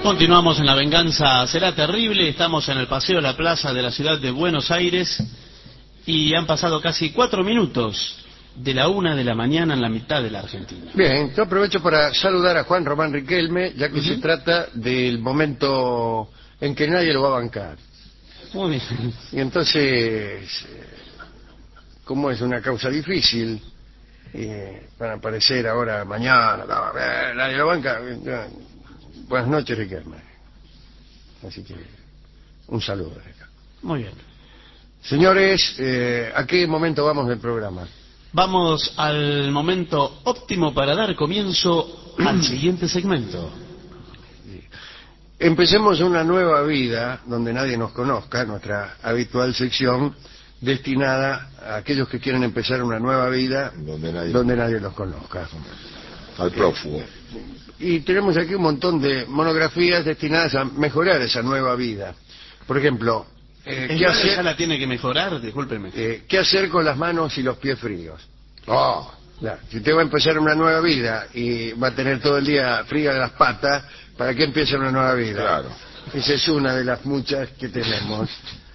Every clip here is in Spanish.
Continuamos en La Venganza Será Terrible. Estamos en el Paseo de la Plaza de la ciudad de Buenos Aires y han pasado casi 4 minutos de la 1 de la mañana en la mitad de la Argentina. Bien, yo aprovecho para saludar a Juan Román Riquelme, ya que se trata del momento en que nadie lo va a bancar. Muy bien. Y entonces, como es una causa difícil, van a aparecer ahora, mañana, nadie lo banca. Buenas noches, Riquelme. Así que, un saludo de acá. Muy bien. Señores, ¿a qué momento vamos del programa? Vamos al momento óptimo para dar comienzo al siguiente segmento. Empecemos una nueva vida donde nadie nos conozca, nuestra habitual sección destinada a aquellos que quieren empezar una nueva vida donde nadie los conozca. Al prófugo. Y tenemos aquí un montón de monografías destinadas a mejorar esa nueva vida. Por ejemplo, ¿qué hacer? ¿Ya la tiene que mejorar? Discúlpeme. ¿Qué hacer con las manos y los pies fríos? Oh. Claro, si usted va a empezar una nueva vida y va a tener todo el día fría de las patas, ¿para qué empieza una nueva vida? Claro. Esa es una de las muchas que tenemos.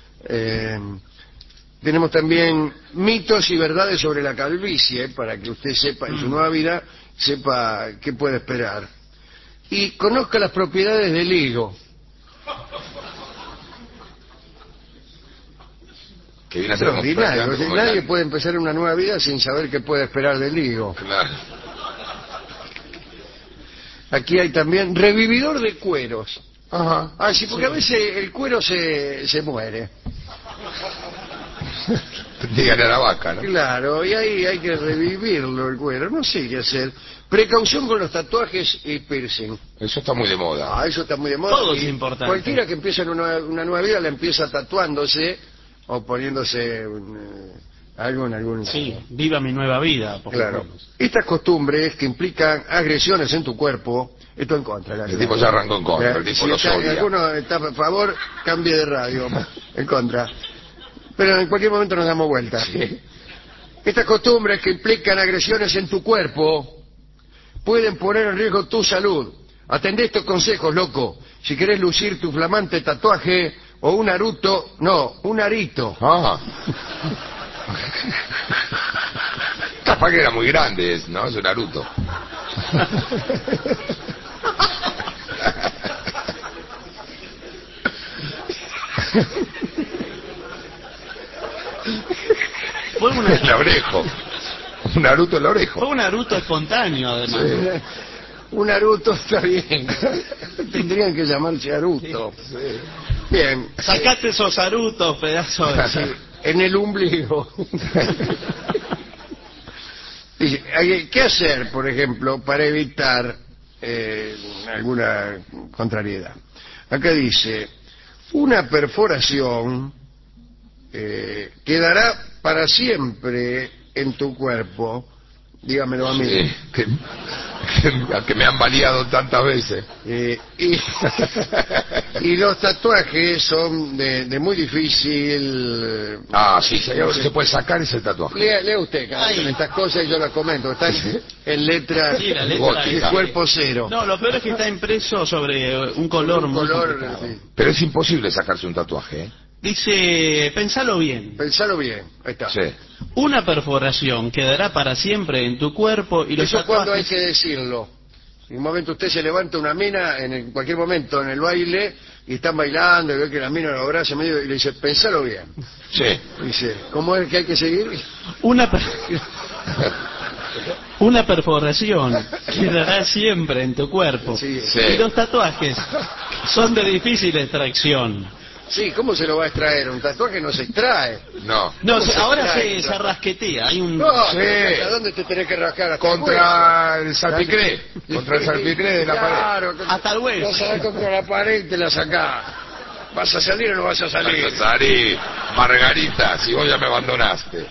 Tenemos también mitos y verdades sobre la calvicie, para que usted sepa en su nueva vida, sepa qué puede esperar. Y conozca las propiedades del higo. Que viene a ser nadie puede empezar una nueva vida sin saber qué puede esperar del higo. Claro. Aquí hay también revividor de cueros. Ajá. Ah, sí, porque a veces el cuero se muere. Dígale a la vaca, ¿no? Claro, y ahí hay que revivirlo el cuero. No sé qué hacer. Precaución con los tatuajes y piercing. Eso está muy de moda. Ah, eso está muy de moda. Todo es importante. Cualquiera que empieza en una nueva vida la empieza tatuándose o poniéndose algo en algún... Sí, viva mi nueva vida. Claro. Estas costumbres que implican agresiones en tu cuerpo, esto en contra. El tipo ya arrancó en contra, el tipo si lo está, odia. alguno está a favor, cambie de radio, en contra. Pero en cualquier momento nos damos vuelta. Sí. Estas costumbres que implican agresiones en tu cuerpo pueden poner en riesgo tu salud. Atendé estos consejos, loco. Si querés lucir tu flamante tatuaje o un Naruto, no, un arito. Ah. Capaz que era muy grande, ¿no? Es un Naruto. Fue El orejo. Un Naruto el orejo. Fue un Naruto espontáneo, además. Sí. Un Naruto está bien. Tendrían que llamarse Naruto. Sí. Bien. Sacate esos Narutos, pedazo de... Sí, en el ombligo. ¿Qué hacer, por ejemplo, para evitar alguna contrariedad? Acá dice, una perforación quedará para siempre en tu cuerpo. Dígamelo a mí. Sí, que me han baleado tantas veces. Y los tatuajes son de muy difícil... Sí, si hay algo que se puede sacar es el tatuaje. Lea usted, estas cosas y yo las comento. Están en letra, Sí, la letra de cuerpo cero. No, lo peor es que está impreso sobre un color muy complicado. Sí. Pero es imposible sacarse un tatuaje, ¿eh? Dice, pensalo bien. Pensalo bien. Ahí está. Sí. Una perforación quedará para siempre en tu cuerpo y los Eso cuando hay tatuajes... que decirlo. En un momento usted se levanta una mina, en cualquier momento en el baile, y están bailando, y ve que la mina lo abraza medio y le dice, pensalo bien. Sí. Dice, ¿cómo es que hay que seguir? Una perforación quedará siempre en tu cuerpo. Sí. Sí. Y los tatuajes son de difícil extracción. Sí, ¿cómo se lo va a extraer? Un tatuaje no se extrae. No. No, ¿Cómo se ahora extrae? se rasquetea. Hay un... No, Sí. ¿a dónde te tenés que rascar? Hasta Contra el el salpicré. Contra el salpicré de la pared. Claro, Hasta el hueso. vas a dar contra la pared y te la sacás. ¿Vas a salir o no vas a salir? Salí, Margarita, si vos ya me abandonaste.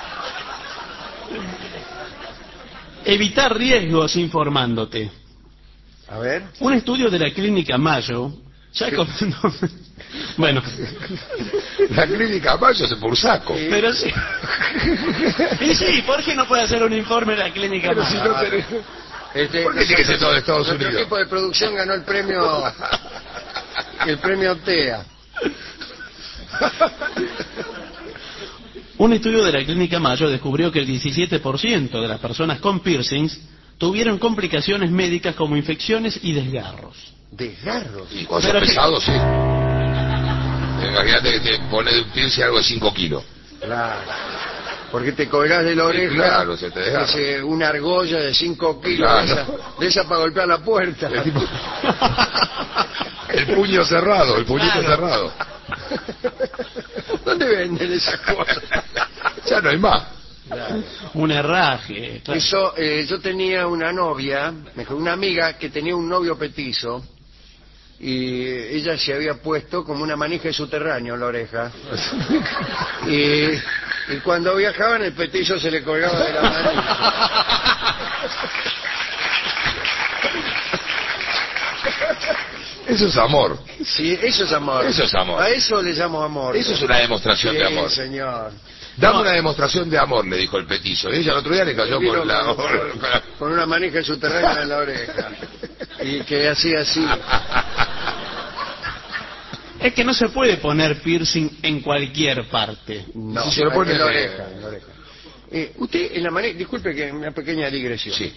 Evitar riesgos informándote. A ver. Un estudio de la clínica Mayo ya bueno, La clínica Mayo es por saco. pero sí. Y sí, ¿por qué no puede hacer un informe de la clínica Pero Mayo? si no tenés... ¿Por qué tiene que ser todo de Estados nuestro Unidos? equipo de producción ganó el premio El premio TEA. Un estudio de la Clínica Mayo descubrió que el 17% de las personas con piercings tuvieron complicaciones médicas como infecciones y desgarros. Desgarros. Y cosas Pero- pesados, sí. Imagínate que te pone de un piercing algo de 5 kilos. Claro. Porque te colgás de la oreja. Claro, se te desgarra. Una argolla de 5 kilos Claro. de esa para golpear la puerta. El, tipo- el puño cerrado, el puñito Claro. cerrado. ¿Dónde venden esas cosas? Ya no hay más. Claro. Un herraje. Claro. Eso, yo tenía una novia, una amiga que tenía un novio petizo y ella se había puesto como una manija de subterráneo en la oreja y cuando viajaban el petizo se le colgaba de la manija. Eso es amor. Sí, eso es amor. Eso es amor. A eso le llamo amor. Eso es una demostración Sí, de amor. señor. Dame No. una demostración de amor, le dijo el petizo. Ella el otro día le cayó Vino con la... con una manija de subterráneo en la oreja y que hacía así. Es que no se puede poner piercing en cualquier parte. No, Si se lo pone en la en- oreja, en la oreja. Usted en la manija, disculpe que una pequeña digresión. Sí.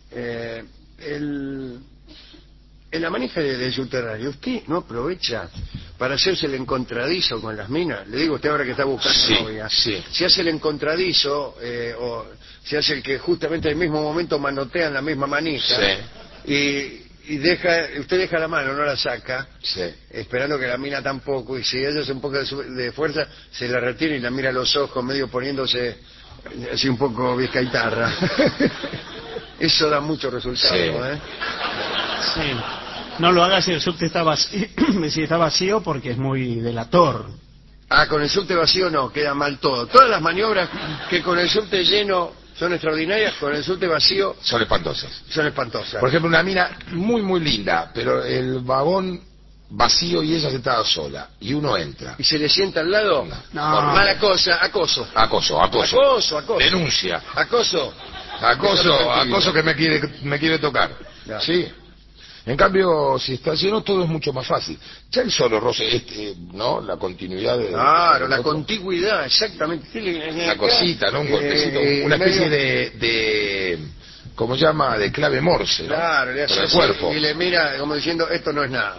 En la manija de subterráneo, ¿usted no aprovecha para hacerse el encontradizo con las minas? Le digo a usted ahora que está buscando Sí, novia. sí. Se hace el encontradizo o se hace el que justamente en el mismo momento manotean la misma manija. Sí. Y usted deja la mano, no la saca, Sí. esperando que la mina tampoco, y si ella hace un poco de fuerza, se la retira y la mira a los ojos, medio poniéndose así un poco vizcaitarra. Eso da mucho resultado, Sí. ¿eh? Sí. No lo haga si el subte está vacío, si está vacío porque es muy delator. Ah, con el subte vacío no, queda mal todo. Todas las maniobras que con el subte lleno son extraordinarias, con el subte vacío Son espantosas. son espantosas. Por ejemplo, una mina muy, muy linda, pero el vagón vacío y ella sentada sola. Y uno entra. ¿Y se le sienta al lado? No. Por mala cosa, acoso. Acoso. Acoso. Denuncia. Acoso. Acoso que me quiere tocar. Ya. Sí. En cambio, si está lleno, todo es mucho más fácil. Ya el solo roce, ¿no? La continuidad de... Claro, la nosotros. contigüidad, exactamente. Una cosita, ¿no? Un golpecito, una especie medio- de ¿cómo se llama? De clave Morse, ¿no? Claro, le hace Con el así cuerpo. y le mira como diciendo, esto no es nada.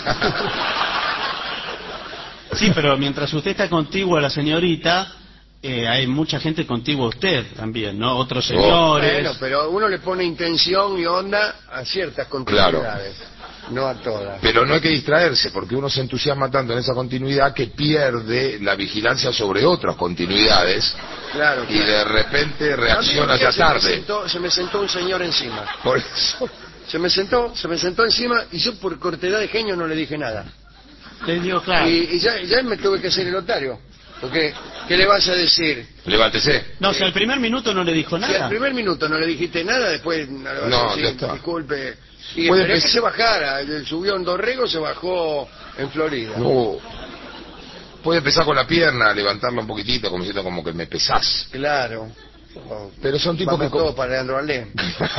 Sí, pero mientras usted está contiguo a la señorita, hay mucha gente contigua a usted también, ¿no? Otros señores. Bueno, pero uno le pone intención y onda a ciertas continuidades, no a todas. Pero no hay que distraerse, porque uno se entusiasma tanto en esa continuidad que pierde la vigilancia sobre otras continuidades Claro, y de repente reacciona ya tarde. Se me sentó un señor encima. Por eso. Se me sentó encima y yo por cortedad de genio no le dije nada. Le digo, claro. Y ya me tuve que hacer el notario. Porque, ¿qué le vas a decir? Levántese. No, si al primer minuto no le dijo Si al nada. primer minuto no le dijiste nada, después no le vas No, a decir, ya está. disculpe. Y Puede esperé que que se- se bajara. Él subió en Dorrego, se bajó en Florida. No. Puede empezar con la pierna, levantarla un poquitito, como diciendo como que me pesás. Claro. Pero son tipos Vamos que... todos para Leandro Alem.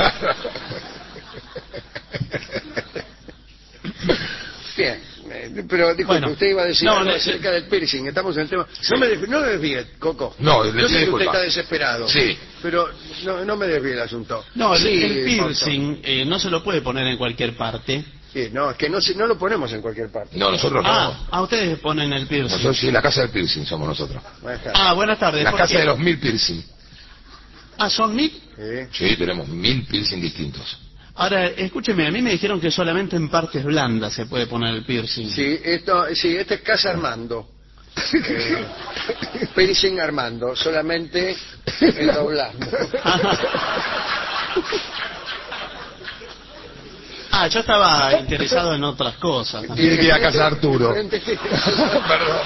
Bien, pero disculpe, Bueno, usted iba a decir no, algo le- acerca del piercing, estamos en el tema. Sí. No me desvíe, Coco. No, le yo sé pido que usted disculpas. está desesperado. Sí. Pero no me desvíe el asunto. No, Sí, el piercing no se lo puede poner en cualquier parte. Fausto. Sí, no, es que no lo ponemos en cualquier parte. No, nosotros no. Ah, ustedes ponen el piercing. Nosotros sí, la casa del piercing somos nosotros. Ahí está. Ah, buenas tardes. La ¿por casa qué? de los 1000 piercing. Ah, ¿son 1000? Sí. Sí, tenemos 1000 piercing distintos. Ahora, escúcheme, a mí me dijeron que solamente en partes blandas se puede poner el piercing. Sí, este es Casa Armando. Piercing Armando, solamente en doblando. Ah, yo estaba interesado en otras cosas. Tiene que ir a casa de Arturo. Perdón.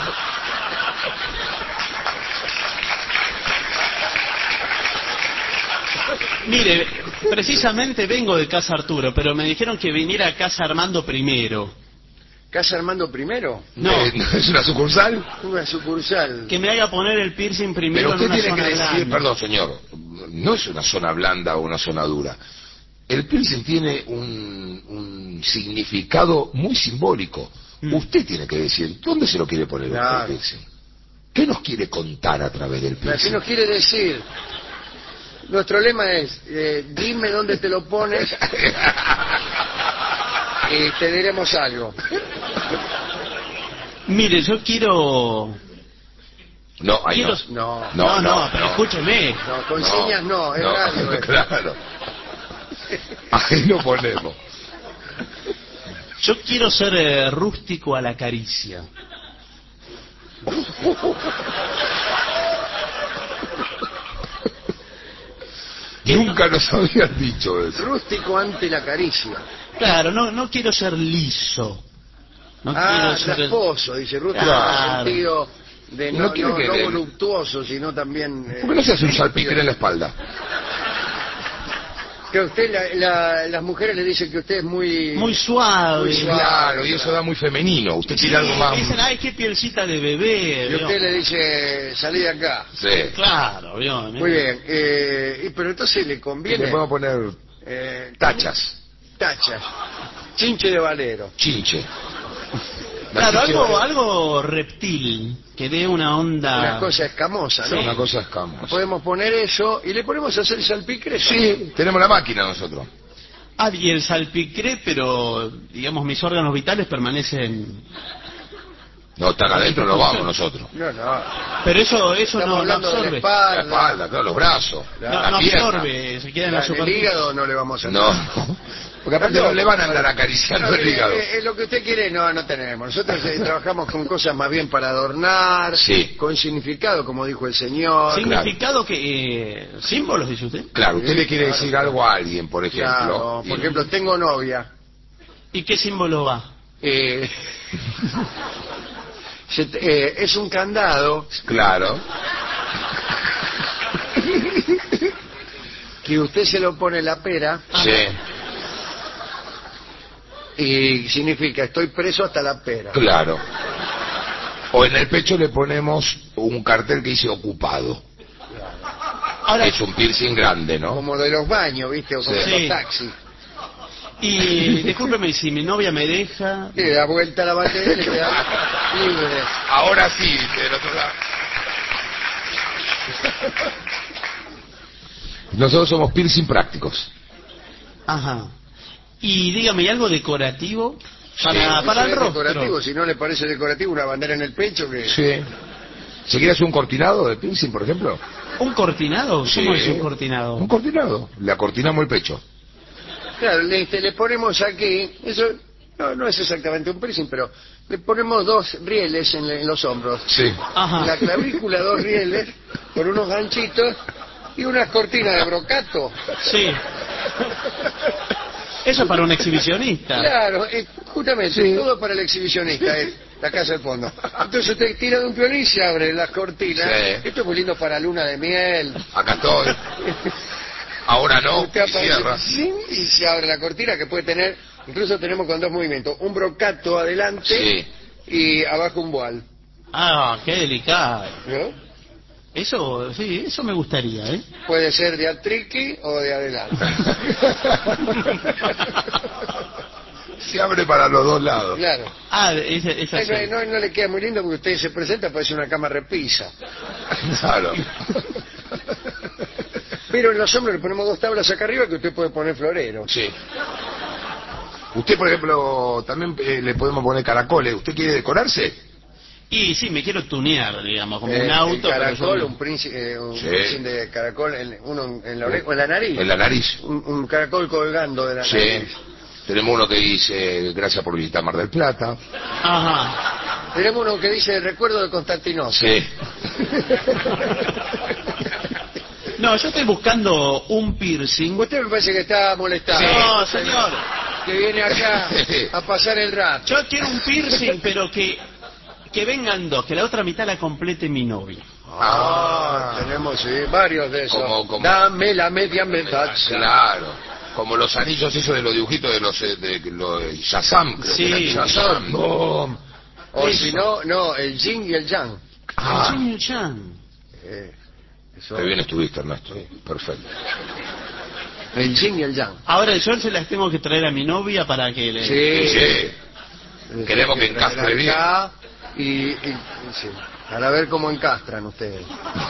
Mire, precisamente vengo de Casa Arturo, pero me dijeron que viniera a Casa Armando primero. ¿Casa Armando primero? No, ¿Es una sucursal? Una sucursal. que me haga poner el piercing primero Pero en usted una tiene que zona decir, blanda. perdón señor, no es una zona blanda o una zona dura. El piercing tiene un significado muy simbólico. Usted tiene que decir, ¿dónde se lo quiere poner Claro. el piercing? ¿Qué nos quiere contar a través del ¿Qué piercing? nos quiere decir? Nuestro lema es, dime dónde te lo pones y te diremos algo. Mire, yo quiero... No, ahí quiero... no. No, pero escúcheme. no, con señas no, es radio esto. Claro. Ahí lo ponemos. Yo quiero ser rústico a la caricia. Nunca nos habían dicho eso. Rústico ante la caricia. Claro, no quiero ser liso. No quiero ser... rasposo, dice rústico, en Claro. el sentido de No no, quiere que le- voluptuoso, sino también... ¿Por qué no se hace un salpicre en la espalda? Que usted, las mujeres le dicen que usted es Muy suave. Muy suave. Claro, y eso da muy femenino. Usted Sí, quiere algo más... dicen, ay, qué pielcita de bebé. Y ¿vio? usted le dice, salí de acá. Sí. Claro, ¿vio? Muy bien, pero entonces le Y conviene... le podemos poner tachas, Tachas. Chinche de valero. chinche. La Claro, chinche vale- algo reptil, que dé una onda... Una cosa escamosa, ¿no? Sí. Una cosa escamosa. Podemos poner eso y le ponemos a hacer salpicre. Sí, tenemos la máquina nosotros. Ah, y el salpicré, pero, digamos, mis órganos vitales permanecen... No, están adentro, nos vamos nosotros. No, no. Pero eso Estamos no hablando de la absorbe. La espalda. espalda, claro, los brazos, No la pierna. absorbe, se queda en la El superficie. hígado no le vamos a hacer. No, porque aparte no le van a andar acariciando el hígado. Lo que usted quiere no tenemos. Nosotros trabajamos con cosas más bien para adornar, Sí. con significado, como dijo el señor. ¿Significado que... símbolos, dice usted? Claro, usted Sí, le quiere claro, decir claro. algo a alguien, por ejemplo. Claro, y- por ejemplo, tengo novia. ¿Y qué símbolo va? Eh, es un candado Claro. que usted se lo pone en la pera Sí. y significa estoy preso hasta la pera. Claro. O en el pecho le ponemos un cartel que dice ocupado. Ahora, Es un piercing grande, ¿no? Como de los baños, ¿viste? O como Sí. de los taxis. y discúlpeme, si mi novia me deja... Y le da vuelta a la batería y le queda libre. Ahora sí, dice del otro lado. Nosotros somos piercing prácticos. Ajá. Y dígame, ¿y algo decorativo? Para Eso el es rostro. decorativo, si no le parece decorativo, una bandera en el pecho que... Sí. ¿Se quiere hacer un cortinado de piercing, por ejemplo? ¿Un cortinado? Sí. ¿Cómo es un cortinado? Un cortinado. Le acortinamos el pecho. Claro, le ponemos aquí, eso no es exactamente un piercing, pero le ponemos dos rieles en los hombros. Sí. Ajá. En la clavícula dos rieles con unos ganchitos y unas cortinas de brocato. Sí. Eso es para un exhibicionista. Claro, justamente, todo para el exhibicionista, la casa del fondo. Entonces usted tira de un piolín y se abre las cortinas. Sí. Esto es muy lindo para luna de miel. Acá estoy. Ahora no. Usted Y aparece, cierra. ¡zing! Y se abre la cortina que puede tener, incluso tenemos con dos movimientos, un brocato adelante Sí. y abajo un voal. Ah, qué delicado. ¿No? Eso, sí, eso me gustaría, ¿eh? Puede ser de atriqui o de adelante. Se abre para los dos lados. Claro. Ah, es así. No le queda muy lindo porque usted se presenta, parece una cama repisa. Claro. Pero en los hombros le ponemos dos tablas acá arriba que usted puede poner florero. Sí. Usted, por ejemplo, también le podemos poner caracoles. ¿Usted quiere decorarse? Y sí, me quiero tunear, digamos, como un El auto. pero caracol, yo- un príncipe, un Sí. piercing de caracol, uno en la oreja o en la nariz. En la nariz. Un caracol colgando de la Sí. nariz. Tenemos uno que dice gracias por visitar Mar del Plata. Ajá. Tenemos uno que dice recuerdo de Constantinopla. Sí. No, yo estoy buscando un piercing. Usted me parece que está molestado. No, señor. Que viene acá a pasar el rato. Yo quiero un piercing, pero que vengan dos, que la otra mitad la complete mi novia. Tenemos varios de esos. Como- Dame la media medalla. Claro. Como los anillos esos de los dibujitos de los Shazam. Creo Sí. que eran Shazam. Boom. O Eso. si no, el yin y el yang. Ah, Jin Chan. Eso. qué bien estuviste, Ernesto. Perfecto. El yin y el yang. Ahora yo se las tengo que traer a mi novia para que le... Sí. Sí. Queremos que encastre bien. Sí, para ver cómo encastran ustedes.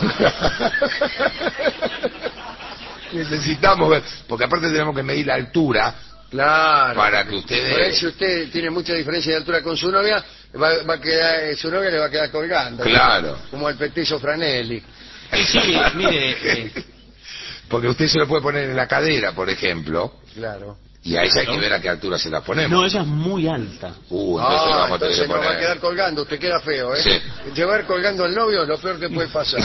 Necesitamos ver, porque aparte tenemos que medir la altura. Claro. Para que ustedes... Por ahí, si usted tiene mucha diferencia de altura con su novia, va a quedar, su novia le va a quedar colgando. Claro. Como el petizo Franelli. Sí, mire... Porque usted se lo puede poner en la cadera, por ejemplo. Claro. Y a ella hay que ver a qué altura se la ponemos. No, ella es muy alta. Entonces vamos a tener que entonces no poner... va a quedar colgando, usted queda feo, ¿eh? Sí. Llevar colgando al novio es lo peor que puede pasar.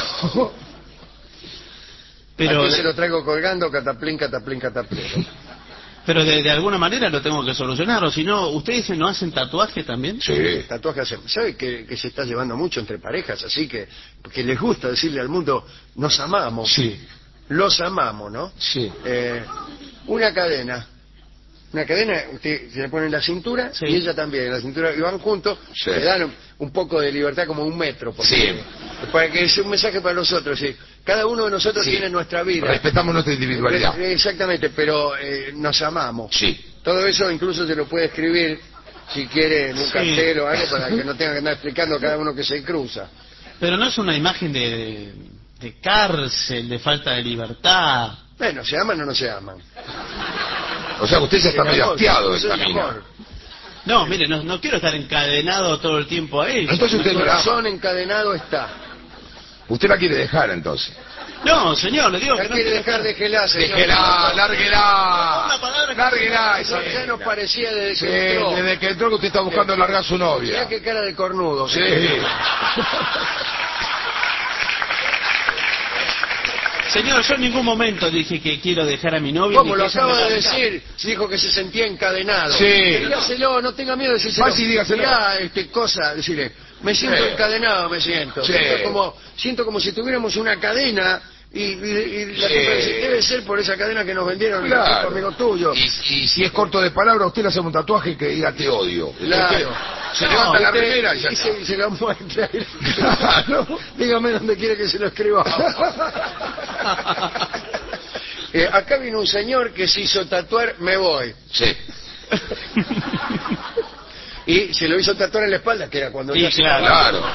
Pero Aquí se lo traigo colgando, cataplín, cataplín, cataplín. Pero de alguna manera lo tengo que solucionar, o si no, ¿ustedes no hacen tatuaje también? Sí. Tatuajes hacemos. ¿Sabe que se está llevando mucho entre parejas? Así que les gusta decirle al mundo, nos amamos. Sí. Los amamos, ¿no? Sí. Una cadena, usted se le pone en la cintura, sí, y ella también en la cintura, y van juntos, sí, le dan un poco de libertad, como 1 metro, porque, sí, para que sea un mensaje para nosotros. ¿Sí? Cada uno de nosotros, sí, tiene nuestra vida. Respetamos nuestra individualidad. Exactamente, pero nos amamos. Sí. Todo eso incluso se lo puede escribir, si quiere, en un cartel o algo, para que no tenga que andar explicando a cada uno que se cruza. Pero no es una imagen de cárcel, de falta de libertad. Bueno, ¿se aman o no se aman? O sea, usted ya está medio hastiado del camino. No, mire, no quiero estar encadenado todo el tiempo a ella. Entonces usted El no la corazón ama. encadenado está. Usted la quiere dejar, entonces. No, señor, le digo La que no quiere quiero dejar, estar... déjela, señor. Déjela, lárguela. Una palabra que- Lárguela. Ya nos parecía desde Sí, que entró. desde que entró que usted está buscando largar a su Mirá novia. qué cara de cornudo. Sí. Señor, yo en ningún momento dije que quiero dejar a mi novia. ¿Cómo ni lo que ella acaba me va a de dejar. decir? Dijo que se sentía encadenado. Sí. Dígaselo, no tenga miedo de decírselo. Vaya y dígaselo. Mirá, cosa, decirle, me siento Sí. encadenado, me siento. Sí. Siento como si tuviéramos una cadena y la Sí. tipa dice, debe ser por esa cadena que nos vendieron Claro. los amigos tuyos. Y si es corto de palabras, usted le hace un tatuaje que diga te odio. Claro. Usted se levanta la remera y ya está. se lo muestra. Claro. Dígame dónde quiere que se lo escriba. Acá vino un señor que se hizo tatuar, me voy. Sí. Y se lo hizo tatuar en la espalda, que era cuando Sí, ya se claro. Claro.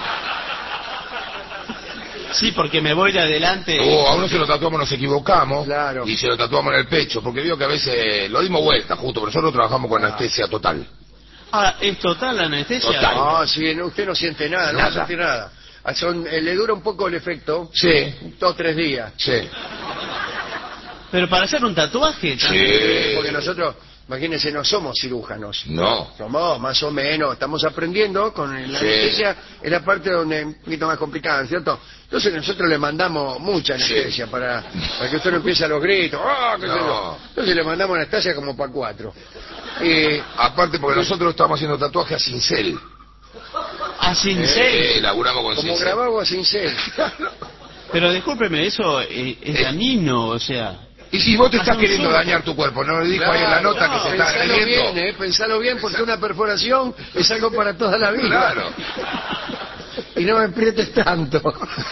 Sí, porque me voy de adelante. A uno se lo tatuamos, nos equivocamos. Claro. Y se lo tatuamos en el pecho, porque vio que a veces lo dimos vuelta, justo, pero nosotros trabajamos con anestesia total. Ahora, ¿es total la anestesia? Total. No, sí, usted no siente nada, no va a Nada. sentir nada. Le dura un poco el efecto, Sí. 2 o 3 días. Sí. Pero para hacer un tatuaje... Sí. Porque nosotros, imagínense, no somos cirujanos. No. Somos más o menos, estamos aprendiendo con la Sí. anestesia, es la parte donde es un poquito más complicada, ¿cierto? Entonces nosotros le mandamos mucha anestesia Sí. para que usted no empiece a los gritos, ¡ah, qué sé yo! No. Entonces le mandamos anestesia como para 4. Aparte porque nosotros estamos haciendo tatuajes a cincel. A cincel. Laburamos con Como cincel. grabado a cincel. Pero discúlpeme, eso es dañino, o sea... Y si vos te Hace estás un queriendo surco. dañar tu cuerpo, ¿no le dijo ahí en la nota Claro, que se está pensalo agrediendo? bien, pensalo bien, porque una perforación es algo para toda la vida. Claro. Y no me aprietes tanto.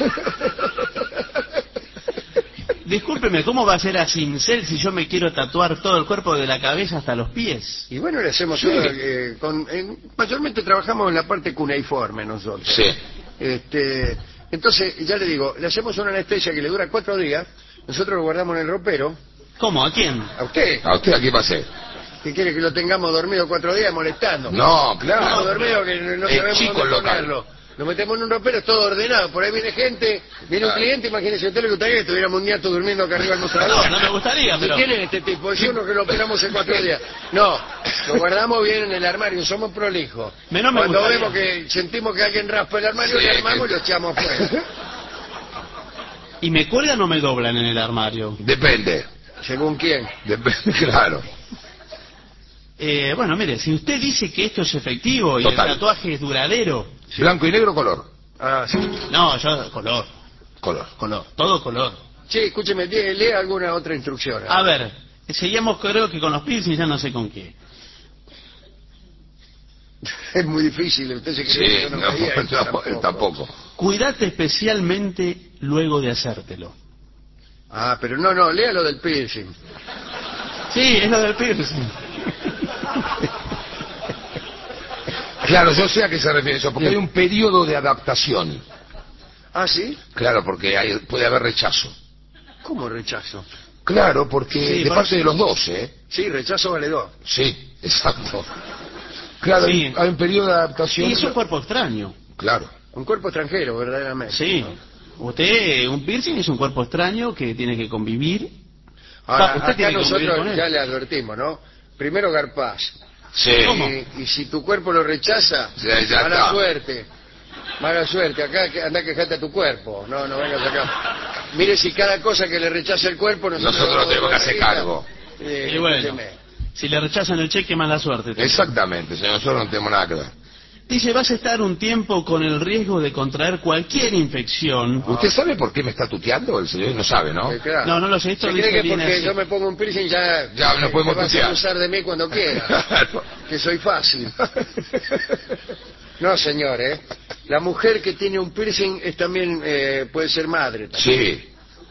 Discúlpeme, ¿cómo va a ser a cincel si yo me quiero tatuar todo el cuerpo de la cabeza hasta los pies? Y bueno, le hacemos Sí. todo, mayormente trabajamos en la parte cuneiforme nosotros. Sí. Entonces, ya le digo, le hacemos una anestesia que le dura 4 días, nosotros lo guardamos en el ropero. ¿Cómo? ¿A quién? ¿A usted? ¿A usted aquí pasé? ¿Qué quiere que lo tengamos dormido 4 días molestando? No, claro. Dormido que no Es sabemos chico dónde el local. ponerlo. Lo metemos en un ropero, es todo ordenado. Por ahí viene gente, viene un Claro. cliente, imagínese usted lo que gustaría que tuviéramos un nieto durmiendo acá arriba del No, mostrador. no me gustaría, ¿Y pero... quién es este tipo? Es uno que lo operamos en 4 días. No, lo guardamos bien en el armario, somos prolijos. No me Cuando gustaría. vemos que sentimos que alguien raspa el armario, Sí, le armamos y que- lo echamos afuera. ¿Y me cuelgan o me doblan en el armario? Depende. ¿Según quién? Depende, claro. Bueno, mire, si usted dice que esto es efectivo y Total. el tatuaje es duradero... Blanco y negro, color. Ah, sí. No, yo... Color, todo color. Sí, escúcheme, lea alguna otra instrucción. A ver, seguimos creo que con los piercings, ya no sé con qué. Es muy difícil, usted se cree que Sí, yo no no, veía eso no, tampoco. Cuídate especialmente luego de hacértelo. Ah, pero no, lea lo del piercing. Sí, es lo del piercing. Claro, yo sé a qué se refiere eso, porque hay un periodo de adaptación. ¿Ah, sí? Claro, porque puede haber rechazo. ¿Cómo rechazo? Claro, porque Sí, de por parte eso- de los dos, ¿eh? Sí, rechazo vale 2. Sí, exacto. Claro, Sí. hay un periodo de adaptación. Y es un cuerpo extraño. Claro. Un cuerpo extranjero, verdaderamente. Sí. Usted, un piercing es un cuerpo extraño que tiene que convivir. Ahora, Usted acá tiene que convivir nosotros con él. ya le advertimos, ¿no? Primero garpás. Sí. ¿Cómo? Y si tu cuerpo lo rechaza, Ya mala está. suerte. Mala suerte. Acá anda a quejarte a tu cuerpo. No, no vengas acá. Mire, si cada cosa que le rechaza el cuerpo, Nosotros tenemos que hacer cargo. Y bueno, escúcheme. si le rechazan el cheque, mala suerte. Exactamente, señor, nosotros no tenemos nada que ver. Dice, vas a estar un tiempo con el riesgo de contraer cualquier infección. ¿Usted sabe por qué me está tuteando? El señor no sabe, ¿no? Claro. No, no lo sé, esto Se dice cree que viene porque así. yo me pongo un piercing Ya nos podemos te vas a tutear. abusar de mí cuando quieras. Claro. Que soy fácil. No, señor, ¿eh? La mujer que tiene un piercing es también puede ser madre. También. Sí.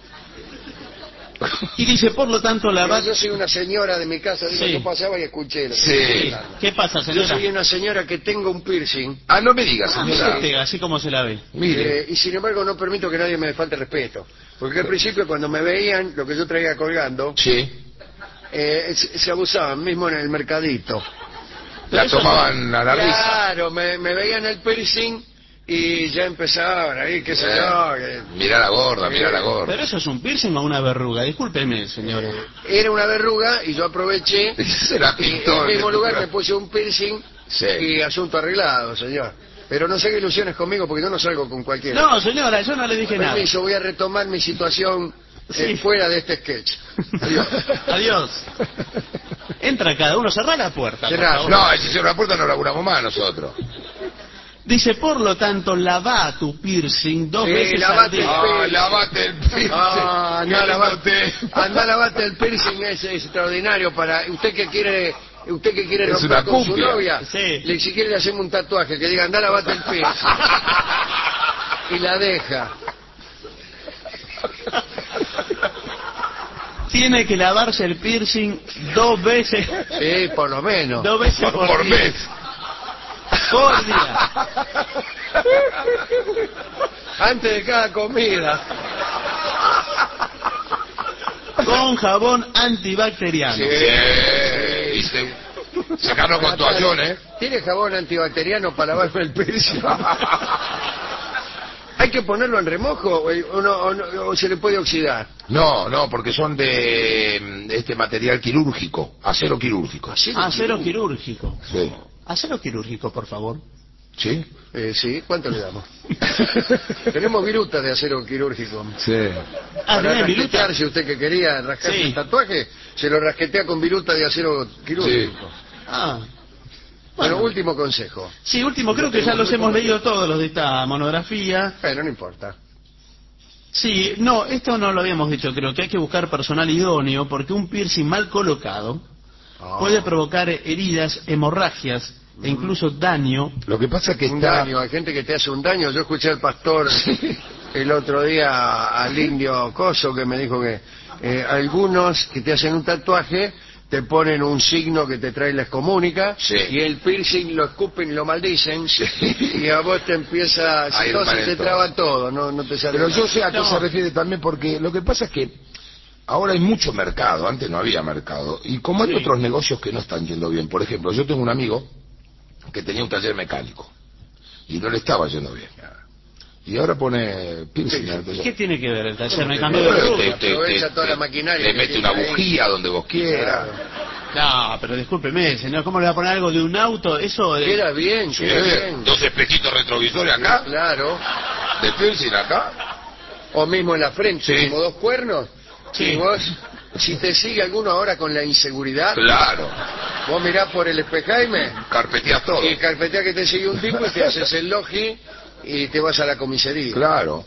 Y dice, por lo tanto, la Pero vas... yo soy una señora de mi casa, digo, Sí. yo pasaba y escuché. Lo que Sí. estoy hablando. ¿Qué pasa, Yo señora? soy una señora que tengo un piercing Ah, no me diga, Ah, señora. mire, así como se la ve. Mire. y sin embargo no permito que nadie me falte respeto. Porque al principio cuando me veían lo que yo traía colgando, Sí. se abusaban, mismo en el mercadito. Pero La eso tomaban a la risa. Claro, me veían el piercing y ya empezaban ahí, qué sé yo. Mirá la gorda, mirá la gorda. Pero eso es un piercing o una verruga. Discúlpeme, señora. Era una verruga y yo aproveché Será y en pintor. el mismo lugar me puse un piercing Sí. y asunto arreglado, señor. Pero no sé qué ilusiones conmigo porque yo no salgo con cualquiera. No, señora, yo no le dije nada. Permiso, voy a retomar mi situación Sí. fuera de este sketch. Adiós. Adiós. Entra cada uno, cerrá la puerta. por Cerrá, favor. No, si cierra la puerta no laburamos más nosotros. Dice, por lo tanto, lavá tu piercing 2 Sí, veces al lavate día. Ah, lavate el piercing. Ah, Qué anda, lindo usted. anda a lavarte el piercing, es extraordinario para usted que quiere Es romper una con su cumbia. novia. Sí. Si quiere le hacemos un tatuaje que diga anda a lavarte el piercing y la deja. Tiene que lavarse el piercing 2 veces. Sí, por lo menos. 2 veces Por día. mes. Por día. Antes de cada comida. Con jabón antibacteriano. Sí. ¿Viste? Sacarlo con toallón, ¿eh? ¿Tiene jabón antibacteriano para lavarme el piercing? ¿Hay que ponerlo en remojo o se le puede oxidar? No, no, porque son de este material quirúrgico, acero quirúrgico. Acero quirúrgico. Sí. Acero quirúrgico, por favor. ¿Sí? Sí, ¿cuánto le damos? Tenemos virutas de acero quirúrgico. Sí. Ah, Para ¿tenés viruta? rasquetearse, usted que quería rascarse Sí. el tatuaje, se lo rasquetea con viruta de acero quirúrgico. Ah. Bueno, Bueno, último consejo. sí, último, creo que ya los hemos leído todos los de esta monografía. Bueno, no importa. Sí, no, esto no lo habíamos dicho, creo que hay que buscar personal idóneo porque un piercing mal colocado puede provocar heridas, hemorragias e incluso daño. Lo que pasa es que Un está... daño, hay gente que te hace un daño. Yo escuché al pastor el otro día, al indio Coso, que me dijo que algunos que te hacen un tatuaje te ponen un signo que te trae la excomunica Sí. y el piercing lo escupen y lo maldicen y a vos te empieza, Ahí entonces te hermanito. traba todo, no te sale Pero nada. yo sé a qué No. se refiere también, porque lo que pasa es que ahora hay mucho mercado, antes no había mercado, y como hay Sí. otros negocios que no están yendo bien, por ejemplo, yo tengo un amigo que tenía un taller mecánico y no le estaba yendo bien. Y ahora pone piercing. ¿Y qué tiene que ver el taller? Me te- cambió de te- rubro. aprovecha toda la maquinaria Le que mete tiene una ahí. bujía donde vos quieras. No, pero discúlpeme, señor, ¿cómo le va a poner algo de un auto? Eso de... Queda bien, Sí, queda bien. dos espejitos retrovisores acá, Claro. de piercing acá. O mismo en la frente, Sí. como dos cuernos. Sí. Y vos, si te sigue alguno ahora con la inseguridad, Claro, vos mirás por el espejaime carpeteas todo. y carpetea que te sigue un tipo y te haces el logi y te vas a la comisaría. Claro.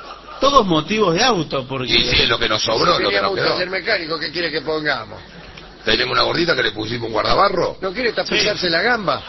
Todos motivos de auto, porque... Y sí, es lo que nos sobró, Si lo que teníamos nos un quedó. taller mecánico, ¿qué quiere que pongamos? Tenemos una gordita que le pusimos un guardabarro. ¿No quiere tapizarse la gamba?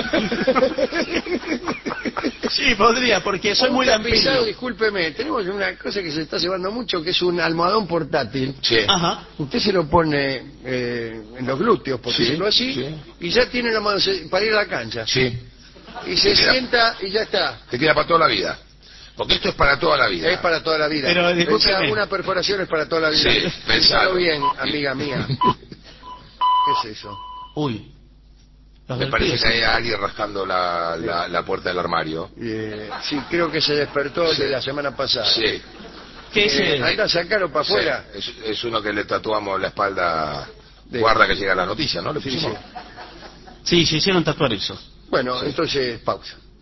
Sí, podría, porque soy Un muy tapizado, lampiño. discúlpeme, tenemos una cosa que se está llevando mucho, que es un almohadón portátil. Sí. Ajá. Usted se lo pone en los glúteos, por Sí, decirlo así, sí. y ya tiene la mano para ir a la cancha. Sí. Y se Te queda- sienta y ya está. Te queda para toda la vida. Porque esto es para toda la vida. Es para toda la vida. Pero, discúlpeme. Pensá, una perforación es para toda la vida. Sí, Pensalo pensalo. bien, amiga mía. ¿Qué es eso? Uy. Los Me del parece pie, que hay alguien rascando la puerta del armario. Sí, creo que se despertó Sí. de la semana pasada. Sí. ¿Qué es el- Anda a sacarlo para Sí. afuera. Es uno que le tatuamos la espalda. De- Guarda que llega la noticia, ¿no? Le Sí, pusimos. sí. Sí, se hicieron tatuar eso. Bueno, entonces pausa.